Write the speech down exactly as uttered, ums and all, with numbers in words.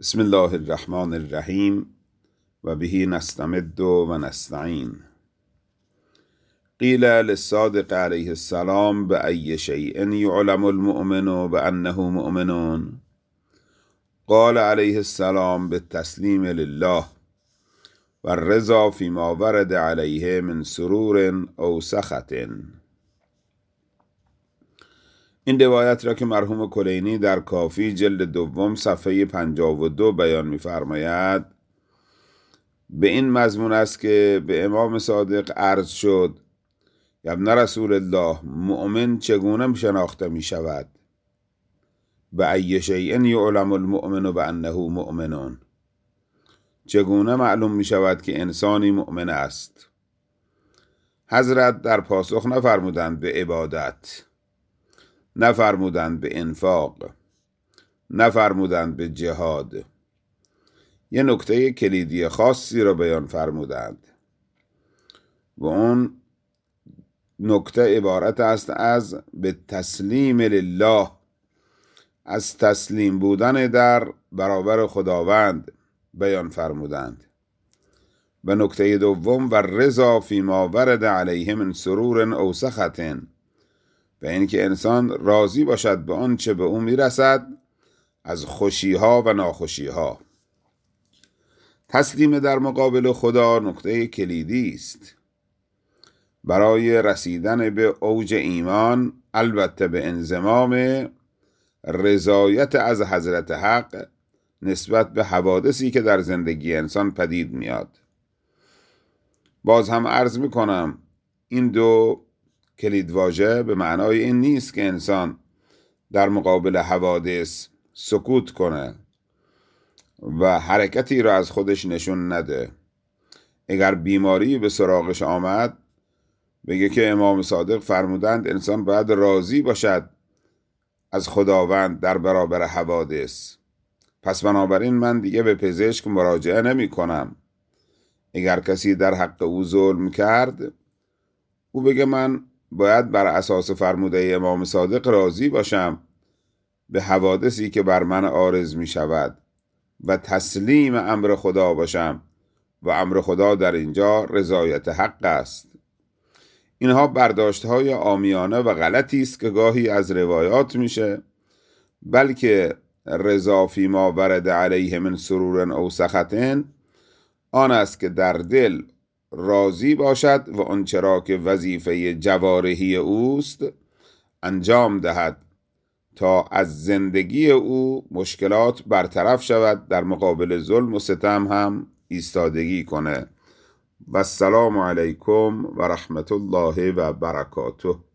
بسم الله الرحمن الرحیم و به نستمد و نستعین. قیل للصادق علیه السلام بأی شیء یعلم المؤمن بأنه مؤمن؟ قال علیه السلام بالتسلیم لله و الرضا فيما ورد علیه من سرور او سخط. این روایت را که مرحوم کلینی در کافی جلد دوم صفحه پنجاه و دو بیان می‌فرماید به این مضمون است که به امام صادق عرض شد: یا ابن رسول الله، مؤمن چگونه شناخته می شود؟ بأی شیء یعلم المؤمن بأنه مؤمن، چگونه معلوم می شود که انسانی مؤمن است؟ حضرت در پاسخ نفرمودند به عبادت، نفرمودند به انفاق، نفرمودند به جهاد. یه نکته کلیدی خاصی را بیان فرمودند و اون نکته عبارت است از به تسلیم لله، از تسلیم بودن در برابر خداوند بیان فرمودند. و نکته دوم و رضا فیما ورد علیه من سرور او سخط، و اینکه انسان راضی باشد به آن چه به او میرسد از خوشیها و ناخوشیها. تسلیم در مقابل خدا نکته کلیدی است برای رسیدن به اوج ایمان، البته به انضمام رضایت از حضرت حق نسبت به حوادثی که در زندگی انسان پدید میاد. باز هم عرض میکنم این دو کلیدواژه به معنای این نیست که انسان در مقابل حوادث سکوت کنه و حرکتی را از خودش نشون نده. اگر بیماری به سراغش آمد بگه که امام صادق فرمودند انسان باید راضی باشد از خداوند در برابر حوادث، پس بنابراین من دیگه به پزشک مراجعه نمی کنم. اگر کسی در حق او ظلم کرد، او بگه من باید بر اساس فرموده امام صادق راضی باشم به حوادثی که بر من عارض می شود و تسلیم امر خدا باشم، و امر خدا در اینجا رضایت حق است. اینها برداشت های عامیانه و غلطی است که گاهی از روایات میشه، بلکه رضا فیما ورد علیه من سرور او سخط آن است که در دل راضی باشد و آنچه را که وظیفه جوارحی اوست انجام دهد تا از زندگی او مشکلات برطرف شود، در مقابل ظلم و ستم هم ایستادگی کنه. و السلام علیکم و رحمت الله و برکاته.